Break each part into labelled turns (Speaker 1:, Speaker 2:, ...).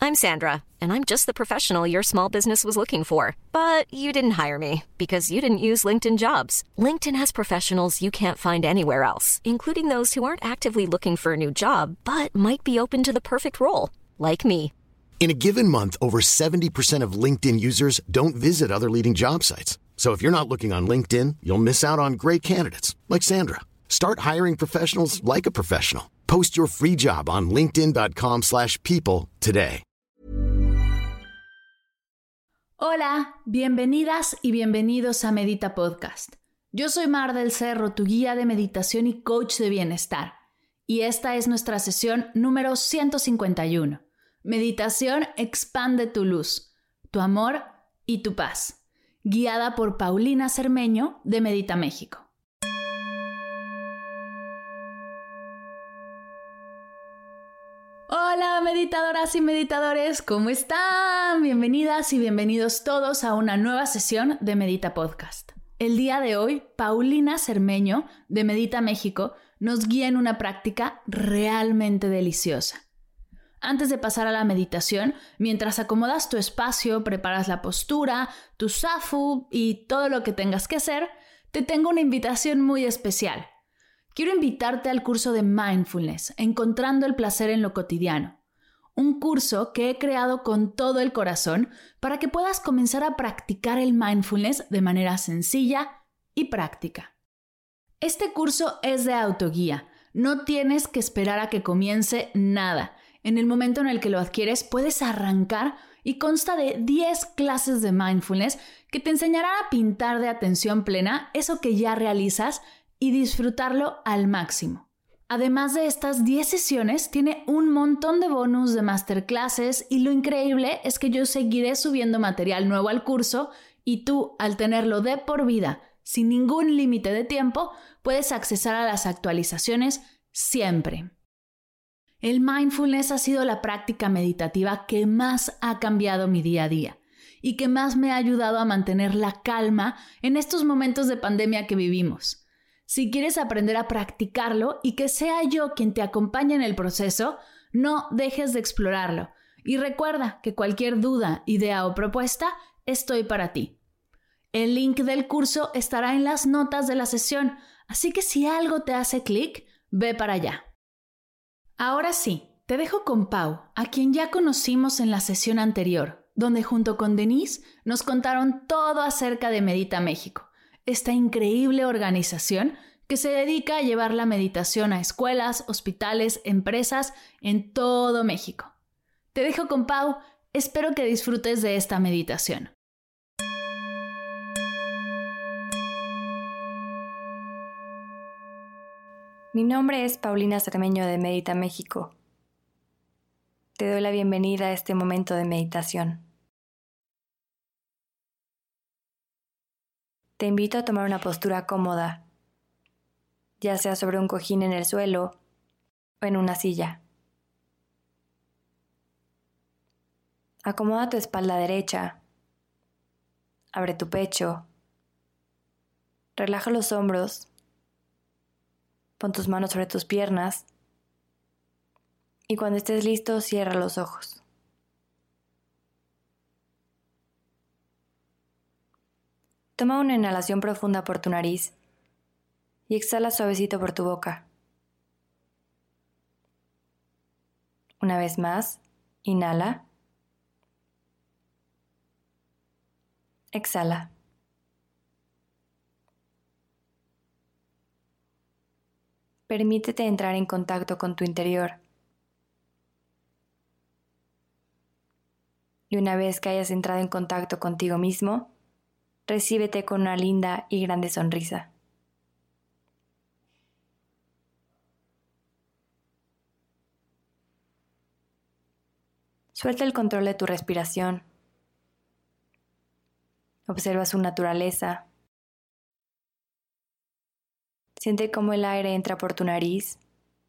Speaker 1: I'm Sandra, and I'm just the professional your small business was looking for. But you didn't hire me because you didn't use LinkedIn Jobs. LinkedIn has professionals you can't find anywhere else, including those who aren't actively looking for a new job, but might be open to the perfect role, like me.
Speaker 2: In a given month, over 70% of LinkedIn users don't visit other leading job sites. So if you're not looking on LinkedIn, you'll miss out on great candidates like Sandra. Start hiring professionals like a professional. Post your free job on linkedin.com/people today.
Speaker 3: Hola, bienvenidas y bienvenidos a Medita Podcast. Yo soy Mar del Cerro, tu guía de meditación y coach de bienestar. Y esta es nuestra sesión número 151. Meditación expande tu luz, tu amor y tu paz. Guiada por Paulina Cermeño de Medita México. Hola meditadoras y meditadores, ¿cómo están? Bienvenidas y bienvenidos todos a una nueva sesión de Medita Podcast. El día de hoy, Paulina Cermeño de Medita México nos guía en una práctica realmente deliciosa. Antes de pasar a la meditación, mientras acomodas tu espacio, preparas la postura, tu zafu y todo lo que tengas que hacer, te tengo una invitación muy especial. Quiero invitarte al curso de Mindfulness, Encontrando el placer en lo cotidiano. Un curso que he creado con todo el corazón para que puedas comenzar a practicar el mindfulness de manera sencilla y práctica. Este curso es de autoguía. No tienes que esperar a que comience nada. En el momento en el que lo adquieres, puedes arrancar y consta de 10 clases de mindfulness que te enseñarán a pintar de atención plena eso que ya realizas y disfrutarlo al máximo. Además de estas 10 sesiones, tiene un montón de bonus de masterclasses y lo increíble es que yo seguiré subiendo material nuevo al curso y tú, al tenerlo de por vida, sin ningún límite de tiempo, puedes accesar a las actualizaciones siempre. El mindfulness ha sido la práctica meditativa que más ha cambiado mi día a día y que más me ha ayudado a mantener la calma en estos momentos de pandemia que vivimos. Si quieres aprender a practicarlo y que sea yo quien te acompañe en el proceso, no dejes de explorarlo. Y recuerda que cualquier duda, idea o propuesta, estoy para ti. El link del curso estará en las notas de la sesión, así que si algo te hace clic, ve para allá. Ahora sí, te dejo con Pau, a quien ya conocimos en la sesión anterior, donde junto con Denise nos contaron todo acerca de Medita México, esta increíble organización que se dedica a llevar la meditación a escuelas, hospitales, empresas en todo México. Te dejo con Pau, espero que disfrutes de esta meditación.
Speaker 4: Mi nombre es Paulina Cermeño de Medita México. Te doy la bienvenida a este momento de meditación. Te invito a tomar una postura cómoda, ya sea sobre un cojín en el suelo o en una silla. Acomoda tu espalda derecha, abre tu pecho, relaja los hombros. Pon tus manos sobre tus piernas y cuando estés listo, cierra los ojos. Toma una inhalación profunda por tu nariz y exhala suavecito por tu boca. Una vez más, inhala. Exhala. Permítete entrar en contacto con tu interior. Y una vez que hayas entrado en contacto contigo mismo, recíbete con una linda y grande sonrisa. Suelta el control de tu respiración. Observa su naturaleza. Siente cómo el aire entra por tu nariz,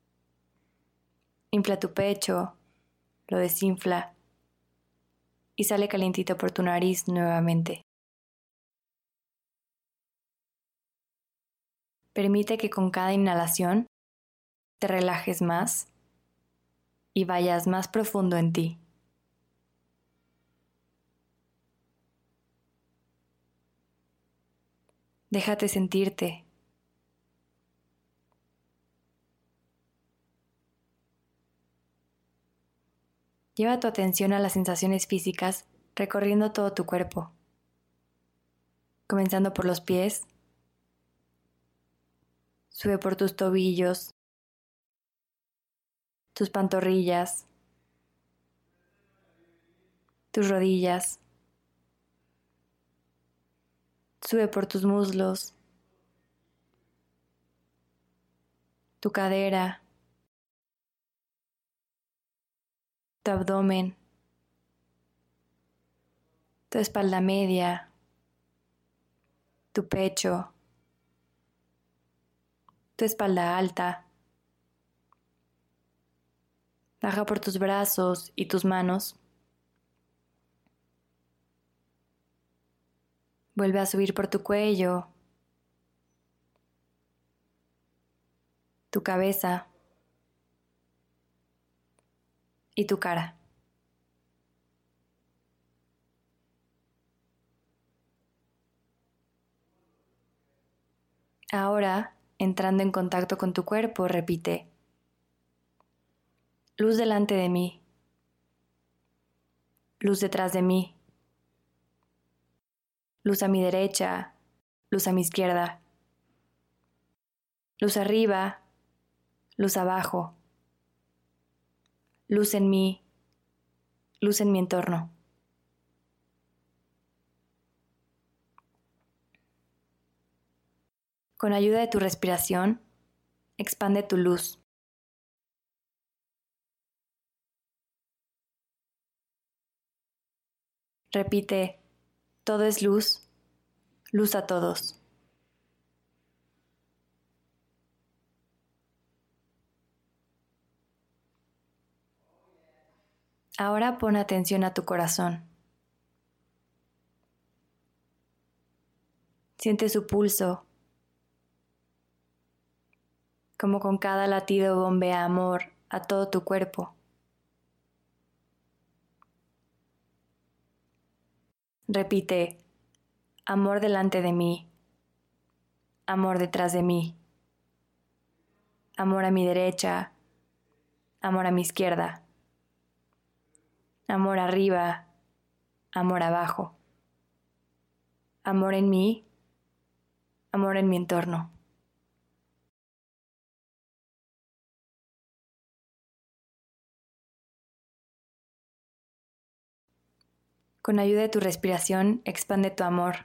Speaker 4: infla tu pecho, lo desinfla y sale calientito por tu nariz nuevamente. Permite que con cada inhalación te relajes más y vayas más profundo en ti. Déjate sentirte. Lleva tu atención a las sensaciones físicas recorriendo todo tu cuerpo, comenzando por los pies. Sube por tus tobillos, tus pantorrillas, tus rodillas. Sube por tus muslos, tu cadera, tu abdomen, tu espalda media, tu pecho, tu espalda alta. Baja por tus brazos y tus manos. Vuelve a subir por tu cuello, tu cabeza y tu cara. Ahora, entrando en contacto con tu cuerpo, repite: luz delante de mí, luz detrás de mí, luz a mi derecha, luz a mi izquierda, luz arriba, luz abajo, luz en mí, luz en mi entorno. Con ayuda de tu respiración, expande tu luz. Repite: todo es luz, luz a todos. Ahora pon atención a tu corazón. Siente su pulso, como con cada latido bombea amor a todo tu cuerpo. Repite: amor delante de mí, amor detrás de mí, amor a mi derecha, amor a mi izquierda, amor arriba, amor abajo, amor en mí, amor en mi entorno. Con ayuda de tu respiración, expande tu amor.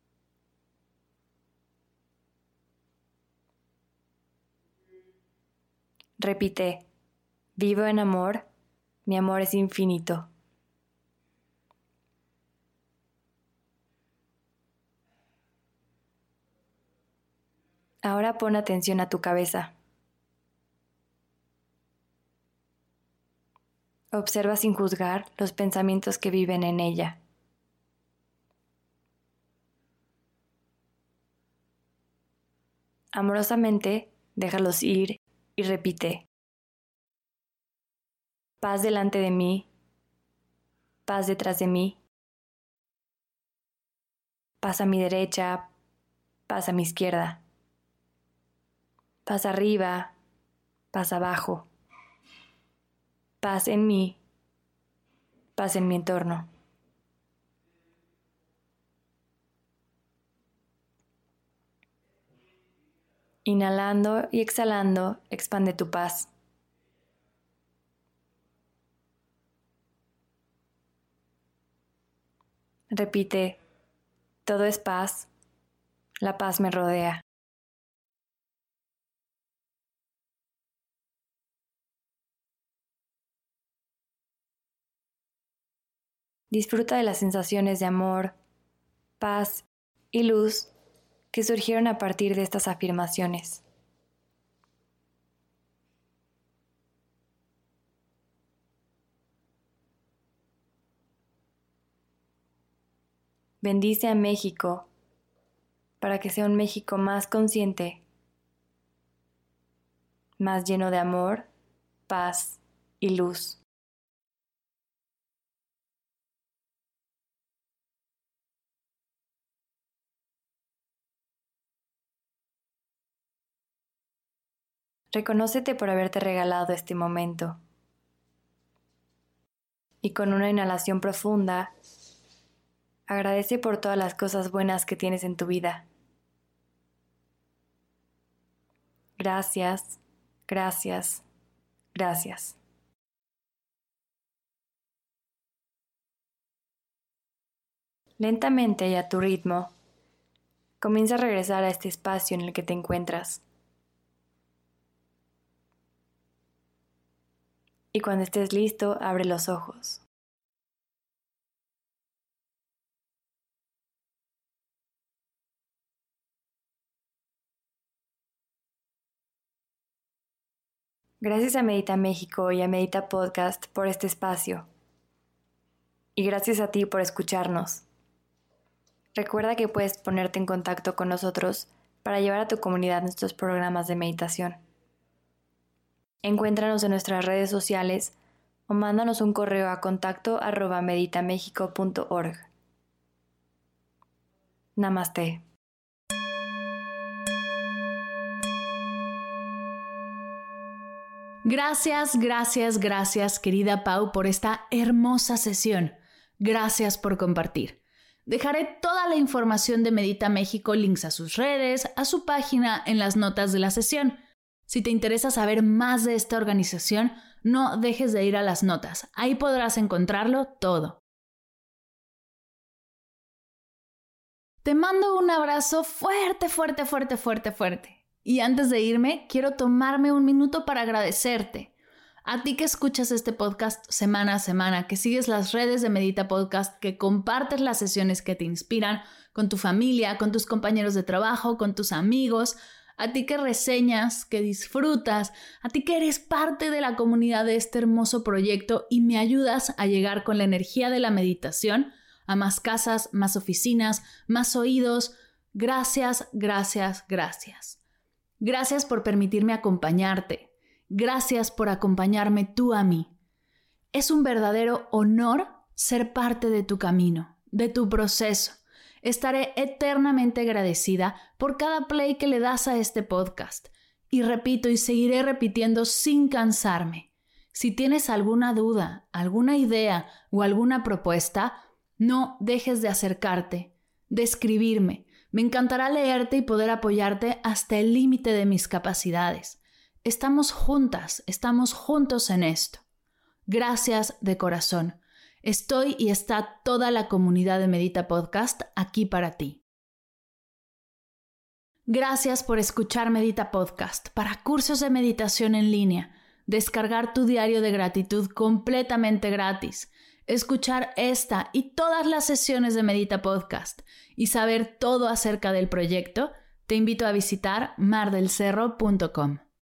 Speaker 4: Repite: vivo en amor, mi amor es infinito. Ahora pon atención a tu cabeza. Observa sin juzgar los pensamientos que viven en ella. Amorosamente, déjalos ir y repite: paz delante de mí, paz detrás de mí, paz a mi derecha, paz a mi izquierda, paz arriba, paz abajo, paz en mí, paz en mi entorno. Inhalando y exhalando, expande tu paz. Repite: todo es paz, la paz me rodea. Disfruta de las sensaciones de amor, paz y luz que surgieron a partir de estas afirmaciones. Bendice a México para que sea un México más consciente, más lleno de amor, paz y luz. Reconócete por haberte regalado este momento. Y con una inhalación profunda, agradece por todas las cosas buenas que tienes en tu vida. Gracias, gracias, gracias. Lentamente y a tu ritmo, comienza a regresar a este espacio en el que te encuentras. Y cuando estés listo, abre los ojos. Gracias a Medita México y a Medita Podcast por este espacio. Y gracias a ti por escucharnos. Recuerda que puedes ponerte en contacto con nosotros para llevar a tu comunidad nuestros programas de meditación. Encuéntranos en nuestras redes sociales o mándanos un correo a contacto@meditamexico.org. Namaste.
Speaker 3: Gracias, gracias, gracias, querida Pau, por esta hermosa sesión. Gracias por compartir. Dejaré toda la información de Medita México, links a sus redes, a su página en las notas de la sesión. Si te interesa saber más de esta organización, no dejes de ir a las notas. Ahí podrás encontrarlo todo. Te mando un abrazo fuerte, fuerte, fuerte, fuerte, fuerte. Y antes de irme, quiero tomarme un minuto para agradecerte. A ti que escuchas este podcast semana a semana, que sigues las redes de Medita Podcast, que compartes las sesiones que te inspiran con tu familia, con tus compañeros de trabajo, con tus amigos, a ti que reseñas, que disfrutas, a ti que eres parte de la comunidad de este hermoso proyecto y me ayudas a llegar con la energía de la meditación a más casas, más oficinas, más oídos. Gracias, gracias, gracias. Gracias por permitirme acompañarte. Gracias por acompañarme tú a mí. Es un verdadero honor ser parte de tu camino, de tu proceso. Estaré eternamente agradecida por cada play que le das a este podcast. Y repito y seguiré repitiendo sin cansarme. Si tienes alguna duda, alguna idea o alguna propuesta, no dejes de acercarte, de escribirme. Me encantará leerte y poder apoyarte hasta el límite de mis capacidades. Estamos juntas, estamos juntos en esto. Gracias de corazón. Estoy y está toda la comunidad de Medita Podcast aquí para ti. Gracias por escuchar Medita Podcast para cursos de meditación en línea, descargar tu diario de gratitud completamente gratis, escuchar esta y todas las sesiones de Medita Podcast y saber todo acerca del proyecto. Te invito a visitar mardelcerro.com.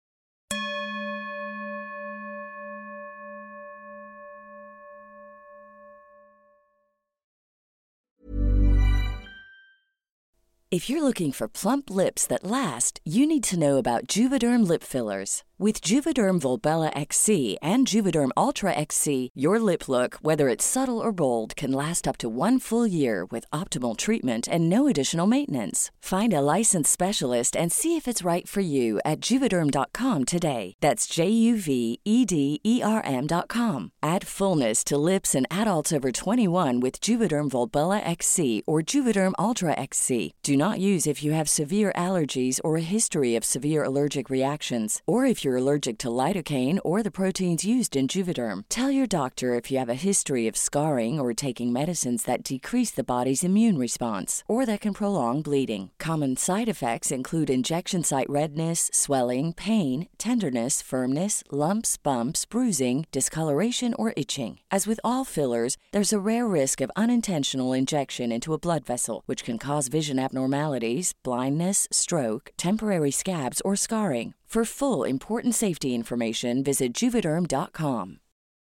Speaker 5: If you're looking for plump lips that last, you need to know about Juvederm lip fillers. With Juvederm Volbella XC and Juvederm Ultra XC, your lip look, whether it's subtle or bold, can last up to 1 full year with optimal treatment and no additional maintenance. Find a licensed specialist and see if it's right for you at Juvederm.com today. That's JUVEDERM.com. Add fullness to lips in adults over 21 with Juvederm Volbella XC or Juvederm Ultra XC. Do not use if you have severe allergies or a history of severe allergic reactions, or if you're allergic to lidocaine or the proteins used in Juvederm. Tell your doctor if you have a history of scarring or taking medicines that decrease the body's immune response or that can prolong bleeding. Common side effects include injection site redness, swelling, pain, tenderness, firmness, lumps, bumps, bruising, discoloration, or itching. As with all fillers, there's a rare risk of unintentional injection into a blood vessel, which can cause vision abnormalities, blindness, stroke, temporary scabs, or scarring. For full, important safety information, visit Juvederm.com.